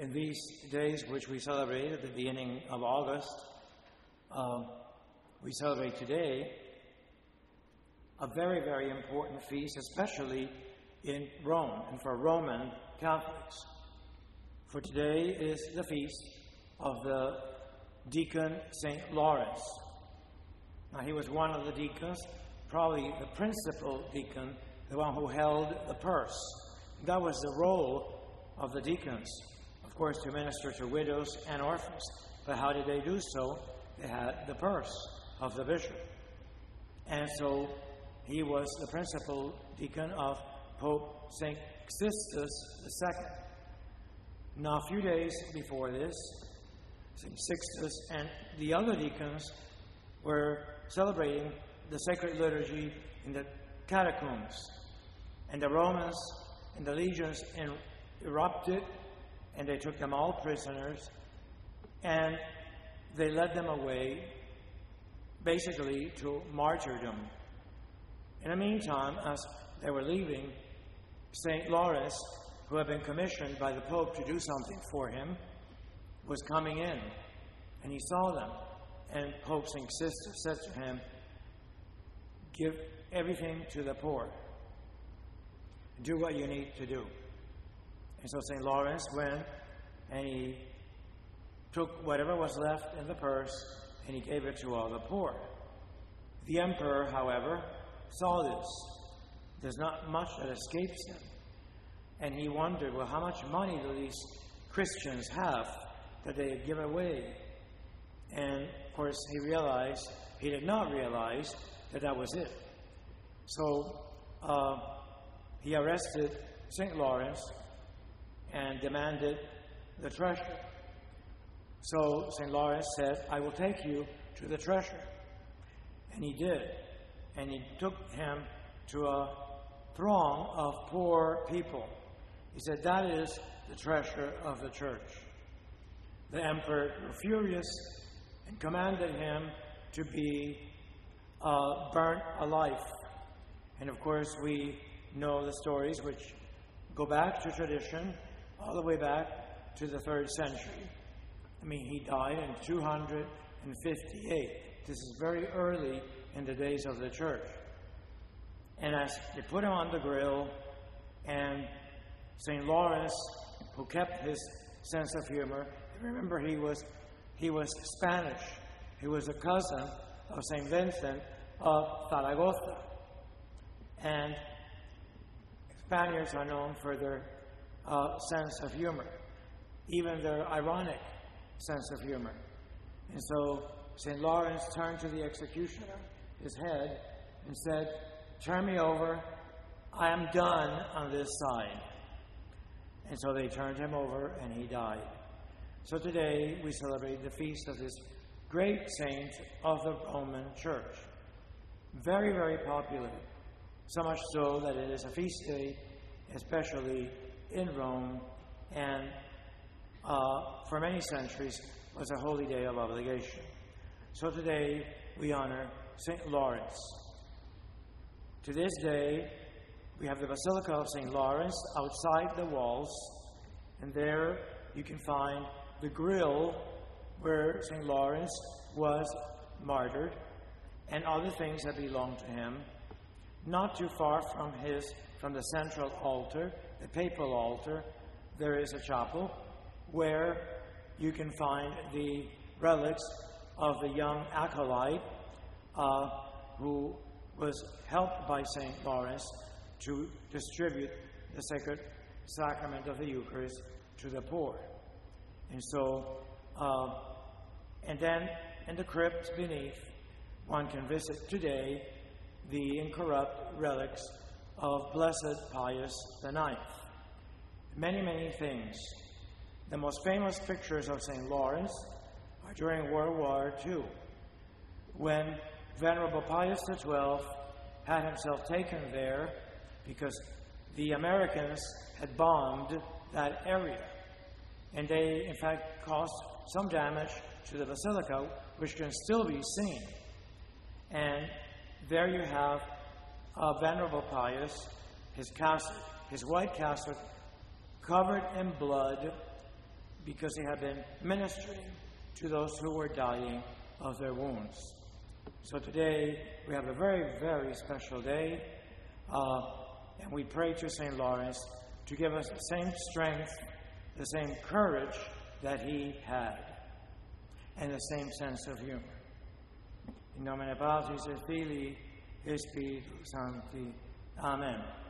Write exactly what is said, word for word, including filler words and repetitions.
in these days which we celebrate at the beginning of August, um, we celebrate today a very, very important feast, especially in Rome and for Roman Catholics. For today is the feast of the deacon Saint Lawrence. Now, he was one of the deacons, probably the principal deacon, the one who held the purse. That was the role of the deacons, of course, to minister to widows and orphans. But how did they do so? They had the purse of the bishop. And so he was the principal deacon of Pope Saint Sixtus the Second. Now, a few days before this, Saint Sixtus and the other deacons were celebrating the sacred liturgy in the catacombs. And the Romans and the legions in, erupted, and they took them all prisoners, and they led them away, basically to martyrdom. In the meantime, as they were leaving, Saint Lawrence, who had been commissioned by the Pope to do something for him, was coming in, and he saw them. And Pope Saint Sixtus said to him, "Give everything to the poor. Do what you need to do." And so Saint Lawrence went, and he took whatever was left in the purse, and he gave it to all the poor. The emperor, however, saw this. There's not much that escapes him. And he wondered, well, how much money do these Christians have that they give away? And, of course, he realized, he did not realize that that was it. So uh, he arrested Saint Lawrence and demanded the treasure. So Saint Lawrence said, "I will take you to the treasure." And he did. And he took him to a throng of poor people. He said, "That is the treasure of the church." The emperor grew furious and commanded him to be uh, burnt alive. And of course, we know the stories which go back to tradition, all the way back to the third century. I mean, he died in two hundred fifty-eight. This is very early in the days of the church. And as they put him on the grill, and Saint Lawrence, who kept his sense of humor, remember he was he was Spanish. He was a cousin of Saint Vincent of Zaragoza. And Spaniards are known for their uh, sense of humor, even their ironic sense of humor. And so Saint Lawrence turned to the executioner, his head, and said, "Turn me over. I am done on this side." And so they turned him over, and he died. So today we celebrate the feast of this great saint of the Roman Church. Very, very popular. So much so that it is a feast day, especially in Rome, and uh, for many centuries was a holy day of obligation. So today we honor Saint Lawrence. To this day, we have the Basilica of Saint Lawrence outside the walls, and there you can find the grill where Saint Lawrence was martyred and other things that belong to him. Not too far from his from the central altar, the papal altar, there is a chapel where you can find the relics of the young acolyte uh, who was helped by Saint Lawrence to distribute the sacred sacrament of the Eucharist to the poor. And so, uh, and then in the crypt beneath, one can visit today the incorrupt relics of Blessed Pius the Ninth. Many, many things. The most famous pictures of Saint Lawrence are during World War Two, when Venerable Pius the Twelfth had himself taken there because the Americans had bombed that area. And they, in fact, caused some damage to the basilica, which can still be seen. And there you have uh, Venerable Pius, his cassock, his white cassock, covered in blood, because he had been ministering to those who were dying of their wounds. So today we have a very, very special day, uh, and we pray to Saint Lawrence to give us the same strength, the same courage that he had, and the same sense of humor. In nomine Patris et Filii et Spiritus Sancti. Amen.